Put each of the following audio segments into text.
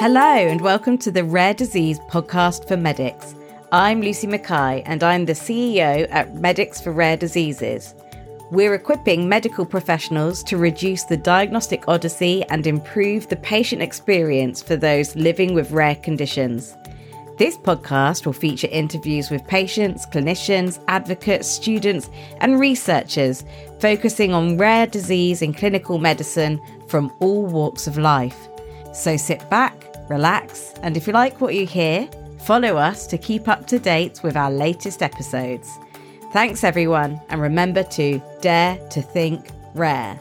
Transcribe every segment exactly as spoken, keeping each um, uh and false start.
Hello and welcome to the Rare Disease Podcast for Medics. I'm Lucy Mackay and I'm the C E O at Medics for Rare Diseases. We're equipping medical professionals to reduce the diagnostic odyssey and improve the patient experience for those living with rare conditions. This podcast will feature interviews with patients, clinicians, advocates, students, and researchers focusing on rare disease in clinical medicine from all walks of life. So sit back, relax, and if you like what you hear, follow us to keep up to date with our latest episodes. Thanks everyone, and remember to dare to think rare.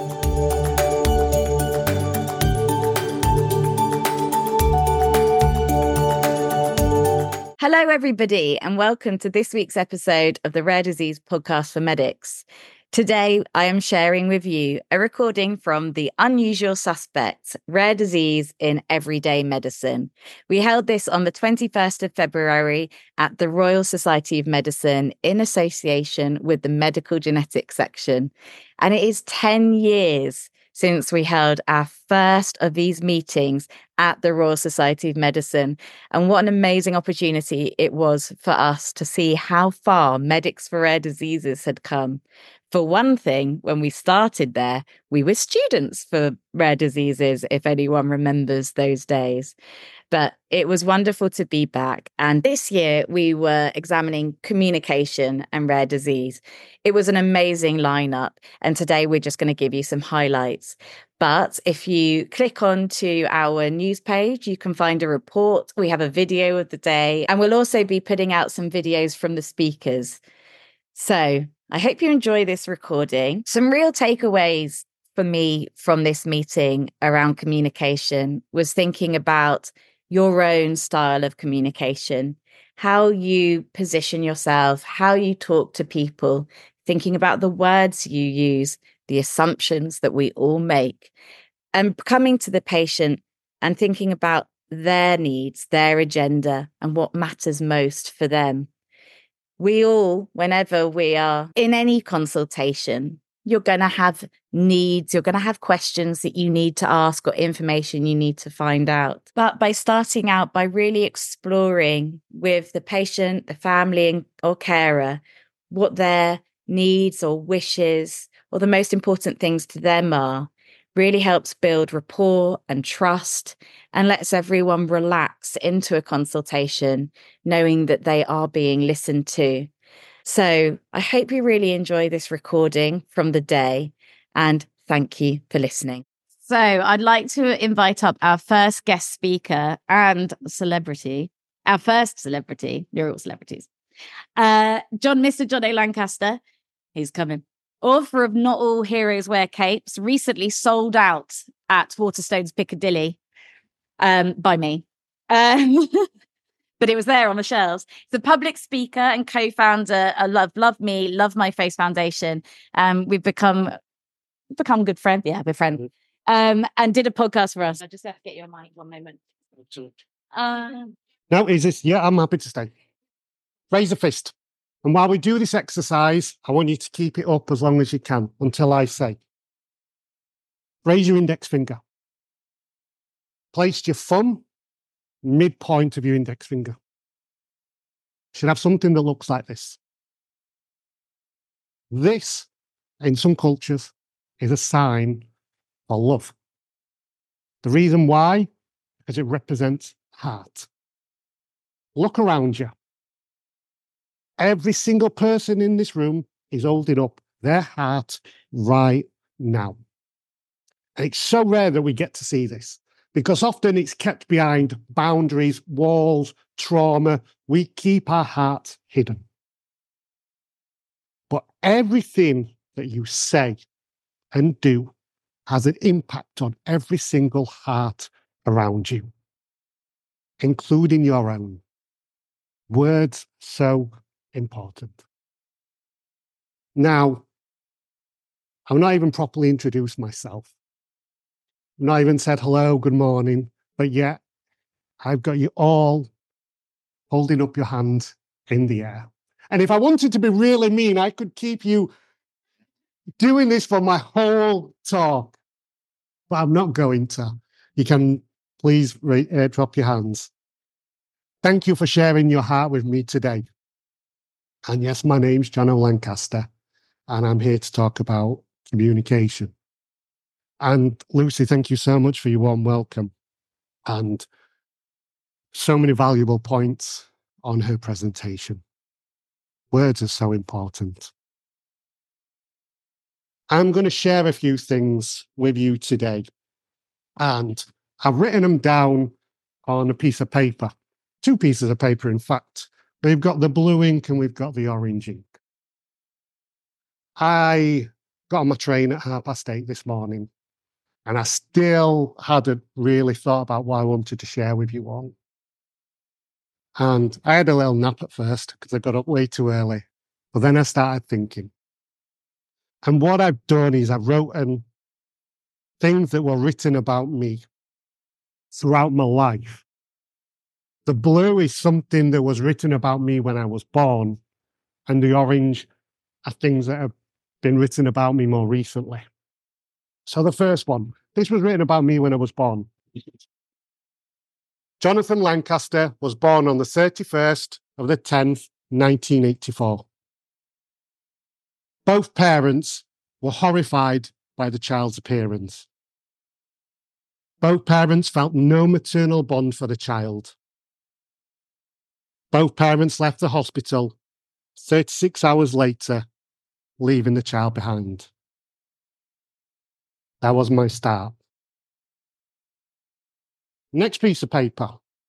Hello everybody, and welcome to this week's episode of the Rare Disease Podcast for Medics. Today, I am sharing with you a recording from The Unusual Suspects, Rare Disease in Everyday Medicine. We held this on the twenty-first of February at the Royal Society of Medicine in association with the Medical Genetics section. And it is ten years since we held our first of these meetings at the Royal Society of Medicine. And what an amazing opportunity it was for us to see how far Medics for Rare Diseases had come. For one thing, when we started there, we were students for rare diseases, if anyone remembers those days. But it was wonderful to be back. And this year we were examining communication and rare disease. It was an amazing lineup. And today we're just going to give you some highlights. But if you click onto our news page, you can find a report. We have a video of the day, and we'll also be putting out some videos from the speakers. So I hope you enjoy this recording. Some real takeaways for me from this meeting around communication was thinking about your own style of communication, how you position yourself, how you talk to people, thinking about the words you use, the assumptions that we all make, and coming to the patient and thinking about their needs, their agenda, and what matters most for them. We all, whenever we are in any consultation, you're going to have needs, you're going to have questions that you need to ask or information you need to find out. But by starting out by really exploring with the patient, the family or carer, what their needs or wishes or the most important things to them are, really helps build rapport and trust and lets everyone relax into a consultation, knowing that they are being listened to. So I hope you really enjoy this recording from the day, and thank you for listening. So I'd like to invite up our first guest speaker and celebrity, our first celebrity, you're all celebrities, uh, John, Mister John A. Lancaster. He's coming. Author of Not All Heroes Wear Capes, recently sold out at Waterstones Piccadilly um, by me. Um, but it was there on the shelves. He's a public speaker and co-founder of Love, Love Me, Love My Face Foundation. Um, we've become become good friends. Yeah, we're friends. Um, and did a podcast for us. I just have to get you a mic one moment. Um, no, is this? Yeah, I'm happy to stay. Raise a fist. And while we do this exercise, I want you to keep it up as long as you can until I say. Raise your index finger. Place your thumb midpoint of your index finger. Should have something that looks like this. This, in some cultures, is a sign for love. The reason why? Because it represents heart. Look around you. Every single person in this room is holding up their heart right now. And it's so rare that we get to see this, because often it's kept behind boundaries, walls, trauma. We keep our hearts hidden. But everything that you say and do has an impact on every single heart around you, including your own. Words so important. Now, I've not even properly introduced myself. I've not even said hello, good morning, but yet I've got you all holding up your hand in the air. And if I wanted to be really mean, I could keep you doing this for my whole talk, but I'm not going to. You can please uh, drop your hands. Thank you for sharing your heart with me today. And yes, my name's John Lancaster, and I'm here to talk about communication. And Lucy, thank you so much for your warm welcome and so many valuable points on her presentation. Words are so important. I'm going to share a few things with you today, and I've written them down on a piece of paper, two pieces of paper, in fact. We've got the blue ink and we've got the orange ink. I got on my train at half past eight this morning, and I still hadn't really thought about what I wanted to share with you all. And I had a little nap at first because I got up way too early. But then I started thinking. And what I've done is I've written things that were written about me throughout my life. The blue is something that was written about me when I was born, and the orange are things that have been written about me more recently. So the first one, this was written about me when I was born. Jonathan Lancaster was born on the thirty-first of the tenth, nineteen eighty-four. Both parents were horrified by the child's appearance. Both parents felt no maternal bond for the child. Both parents left the hospital thirty-six hours later, leaving the child behind. That was my start. Next piece of paper.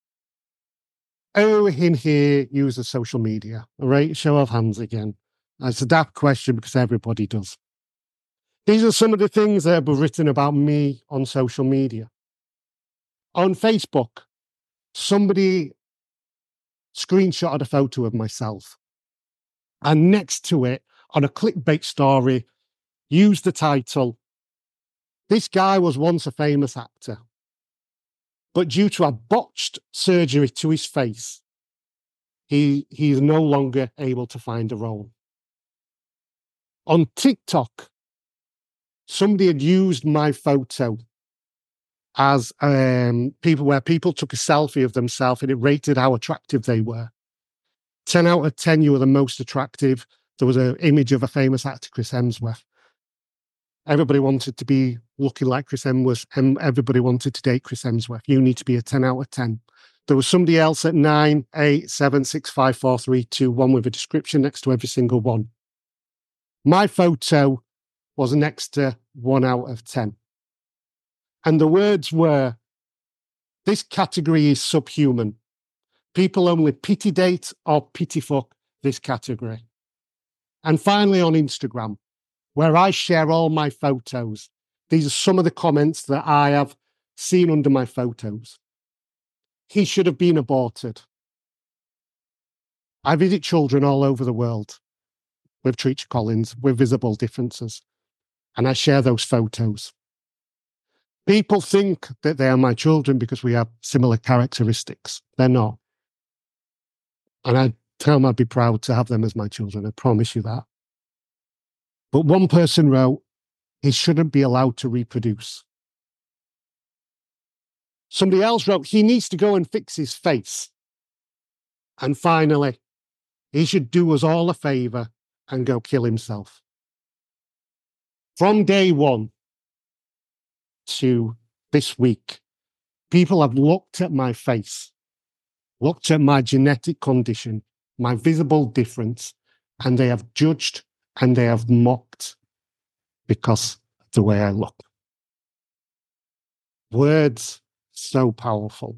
Who in here uses social media? All right, show of hands again. It's a daft question because everybody does. These are some of the things that have been written about me on social media. On Facebook, somebody screenshotted a photo of myself, and next to it, on a clickbait story, used the title, "This guy was once a famous actor, but due to a botched surgery to his face, he, he is no longer able to find a role." On TikTok, somebody had used my photo as um, people where people took a selfie of themselves and it rated how attractive they were. ten out of ten, you were the most attractive. There was an image of a famous actor, Chris Hemsworth. Everybody wanted to be looking like Chris Hemsworth, and everybody wanted to date Chris Hemsworth. You need to be a ten out of ten. There was somebody else at nine, eight, seven, six, five, four, three, two, one with a description next to every single one. My photo was next to one out of ten. And the words were, "This category is subhuman. People only pity date or pity fuck this category." And finally on Instagram, where I share all my photos, these are some of the comments that I have seen under my photos. "He should have been aborted." I visit children all over the world with Treacher Collins, with visible differences, and I share those photos. People think that they are my children because we have similar characteristics. They're not. And I tell them I'd be proud to have them as my children. I promise you that. But one person wrote, "He shouldn't be allowed to reproduce." Somebody else wrote, "He needs to go and fix his face." And finally, "He should do us all a favor and go kill himself." From day one to this week, people have looked at my face, looked at my genetic condition, my visible difference, and they have judged and they have mocked because of the way I look. Words, so powerful.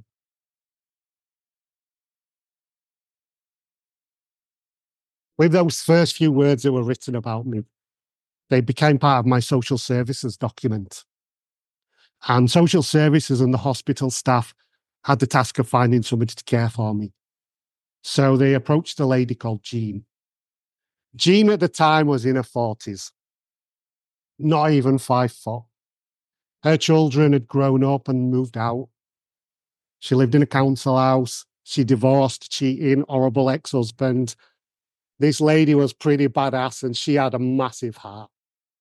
With those first few words that were written about me, they became part of my social services document. And social services and the hospital staff had the task of finding somebody to care for me. So they approached a lady called Jean. Jean at the time was in her forties, not even five foot. Her children had grown up and moved out. She lived in a council house. She divorced, cheating, horrible ex-husband. This lady was pretty badass and she had a massive heart.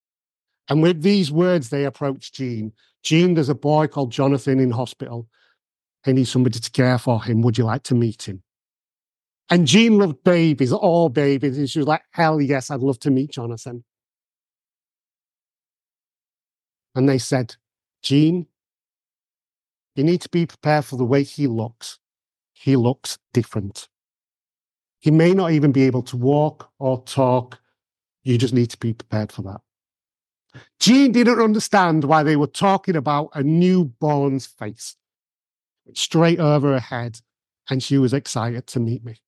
And with these words, they approached Jean. Jean, there's a boy called Jonathan in hospital. I need somebody to care for him. Would you like to meet him? And Jean loved babies, all babies. And she was like, hell yes, I'd love to meet Jonathan. And they said, Jean, you need to be prepared for the way he looks. He looks different. He may not even be able to walk or talk. You just need to be prepared for that. Jean didn't understand why they were talking about a newborn's face. Straight over her head, and she was excited to meet me.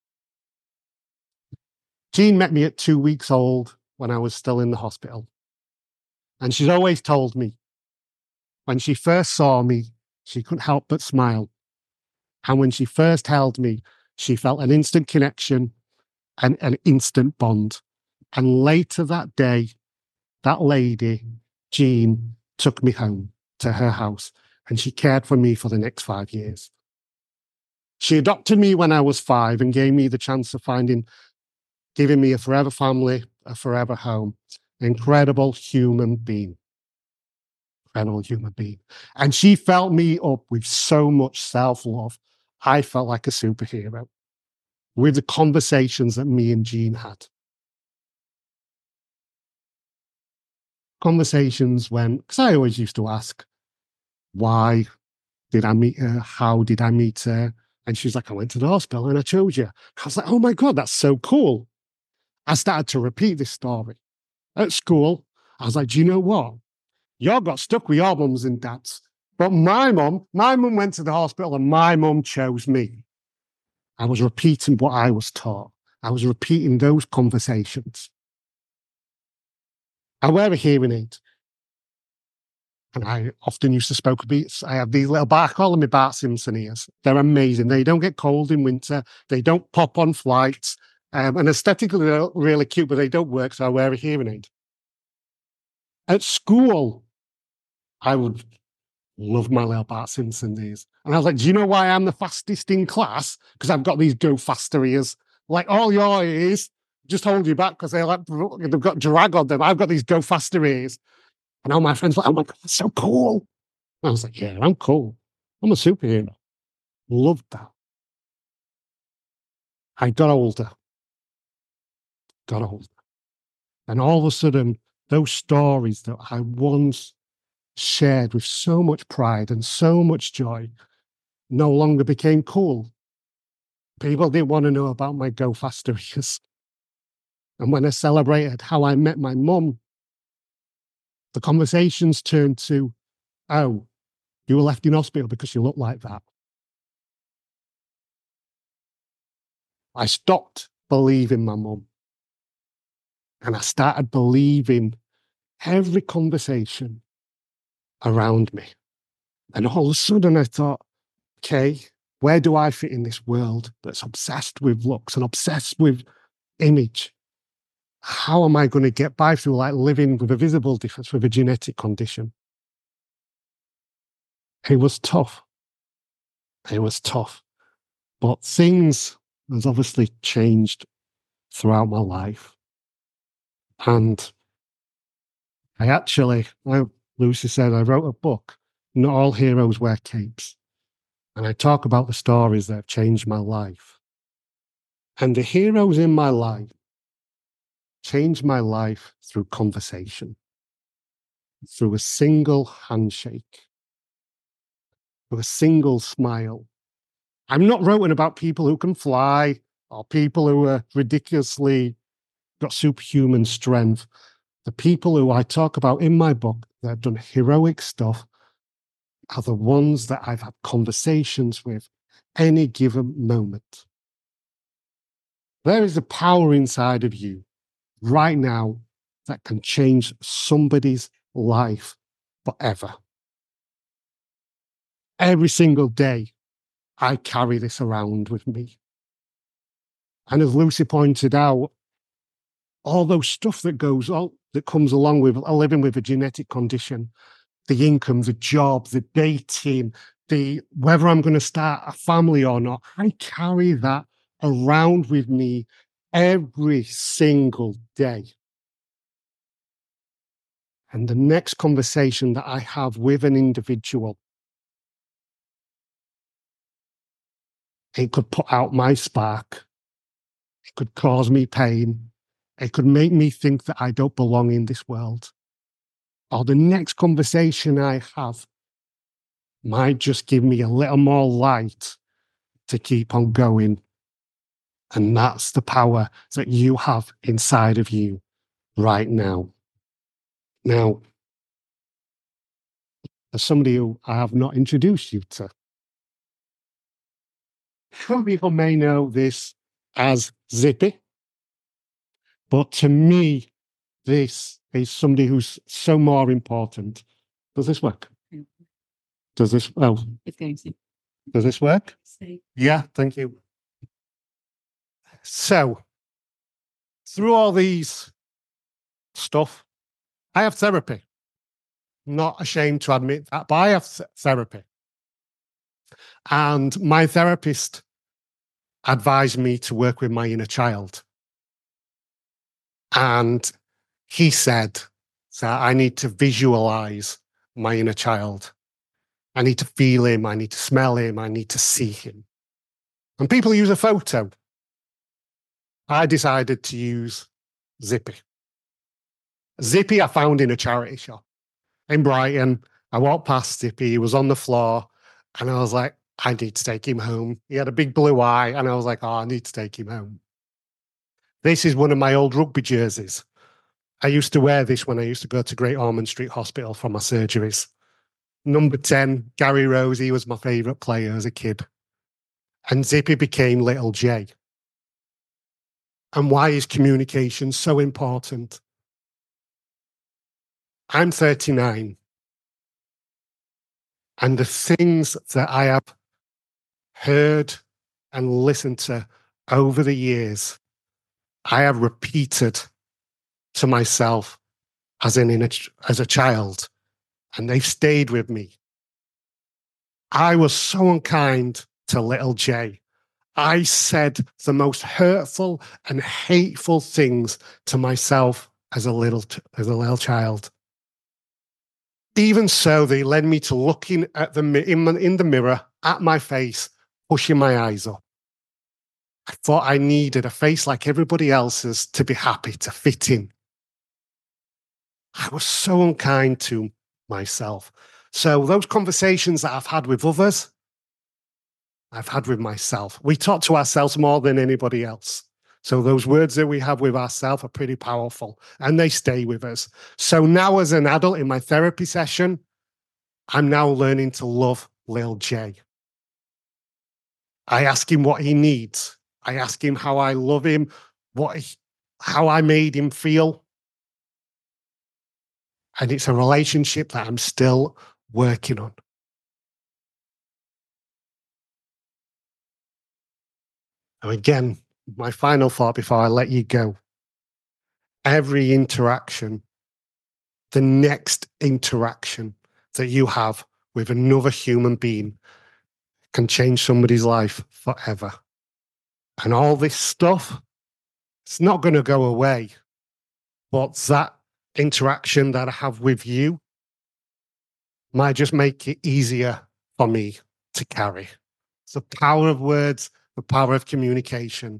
Jean met me at two weeks old when I was still in the hospital. And she's always told me, when she first saw me, she couldn't help but smile. And when she first held me, she felt an instant connection and an instant bond. And later that day, that lady, Jean, took me home to her house, and she cared for me for the next five years. She adopted me when I was five and gave me the chance of finding, giving me a forever family, a forever home. Incredible human being. Incredible human being. And she felt me up with so much self-love. I felt like a superhero with the conversations that me and Jean had. Conversations when, because I always used to ask, why did I meet her? How did I meet her? And she's like, I went to the hospital and I chose you. I was like, oh my God, that's so cool. I started to repeat this story. At school, I was like, do you know what? You got stuck with your mums and dads. But my mum, my mum went to the hospital and my mum chose me. I was repeating what I was taught. I was repeating those conversations. I wear a hearing aid. And I often used to smoke a beats. I have these little, I call them my Bart Simpson ears. They're amazing. They don't get cold in winter. They don't pop on flights. Um, and aesthetically, they're really cute, but they don't work, so I wear a hearing aid. At school, I would love my little Bart Simpson ears. And I was like, do you know why I'm the fastest in class? Because I've got these go faster ears. Like all your ears just hold you back because they're like, they've got drag on them. I've got these go faster ears. And all my friends were like, oh my God, that's so cool. And I was like, yeah, I'm cool. I'm a superhero. Loved that. I got older. Got older. And all of a sudden, those stories that I once shared with so much pride and so much joy no longer became cool. People didn't want to know about my go faster ears. And when I celebrated how I met my mum, the conversations turned to, oh, you were left in hospital because you look like that. I stopped believing my mum. And I started believing every conversation around me. And all of a sudden I thought, okay, where do I fit in this world that's obsessed with looks and obsessed with image? How am I going to get by through like living with a visible difference with a genetic condition? It was tough. It was tough. But things has obviously changed throughout my life. And I actually, like Lucy said, I wrote a book, Not All Heroes Wear Capes. And I talk about the stories that have changed my life. And the heroes in my life changed my life through conversation, through a single handshake, through a single smile. I'm not writing about people who can fly or people who are ridiculously got superhuman strength. The people who I talk about in my book that have done heroic stuff are the ones that I've had conversations with any given moment. There is a power inside of you right now that can change somebody's life forever. Every single day, I carry this around with me. And as Lucy pointed out, all those stuff that goes on, that comes along with living with a genetic condition, the income, the job, the dating, the whether I'm going to start a family or not, I carry that around with me every single day. And the next conversation that I have with an individual It could put out my spark. It could cause me pain. It could make me think that I don't belong in this world. Or the next conversation I have might just give me a little more light to keep on going. And that's the power that you have inside of you right now. Now, as somebody who I have not introduced you to, some people may know this as Zippy, but to me, this is somebody who's so more important. Does this work? Does this, oh, It's going to. Does this work? Stay. Yeah, thank you. So, through all these stuff, I have therapy. Not ashamed to admit that, but I have th- therapy. And my therapist advised me to work with my inner child. And he said that I need to visualize my inner child. I need to feel him. I need to smell him. I need to see him. And people use a photo. I decided to use Zippy. Zippy I found in a charity shop in Brighton. I walked past Zippy. He was on the floor. And I was like, I need to take him home. He had a big blue eye. And I was like, oh, I need to take him home. This is one of my old rugby jerseys. I used to wear this when I used to go to Great Ormond Street Hospital for my surgeries. Number ten, Gary Rose, he was my favourite player as a kid. And Zippy became Little J. And why is communication so important? I'm thirty-nine. And the things that I have heard and listened to over the years, I have repeated to myself as, in, in a, as a child. And they've stayed with me. I was so unkind to Little J. I said the most hurtful and hateful things to myself as a little, as a little child. Even so, they led me to looking at the in, in the mirror at my face, pushing my eyes up. I thought I needed a face like everybody else's to be happy, to fit in. I was so unkind to myself. So those conversations that I've had with others, I've had with myself. We talk to ourselves more than anybody else. So those words that we have with ourselves are pretty powerful and they stay with us. So now as an adult in my therapy session, I'm now learning to love Lil J. I ask him what he needs. I ask him how I love him, what he, how I made him feel. And it's a relationship that I'm still working on. And again, my final thought before I let you go. Every interaction, the next interaction that you have with another human being can change somebody's life forever. And all this stuff, it's not going to go away. But that interaction that I have with you might just make it easier for me to carry. It's the power of words, the power of communication.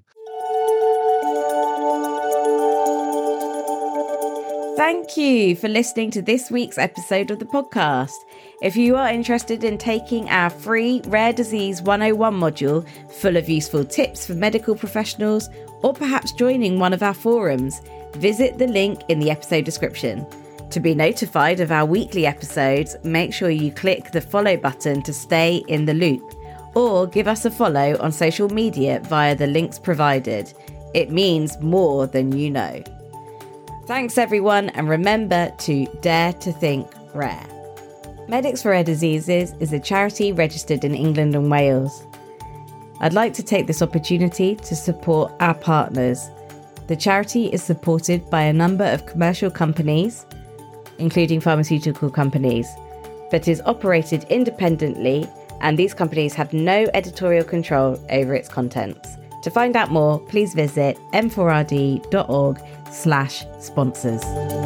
Thank you for listening to this week's episode of the podcast. If you are interested in taking our free Rare Disease one oh one module full of useful tips for medical professionals, or perhaps joining one of our forums, visit the link in the episode description. To be notified of our weekly episodes, make sure you click the follow button to stay in the loop, or give us a follow on social media via the links provided. It means more than you know. Thanks everyone, and remember to dare to think rare. Medics for Rare Diseases is a charity registered in England and Wales. I'd like to take this opportunity to support our partners. The charity is supported by a number of commercial companies, including pharmaceutical companies, but is operated independently, and these companies have no editorial control over its contents. To find out more, please visit m four r d dot org slash sponsors.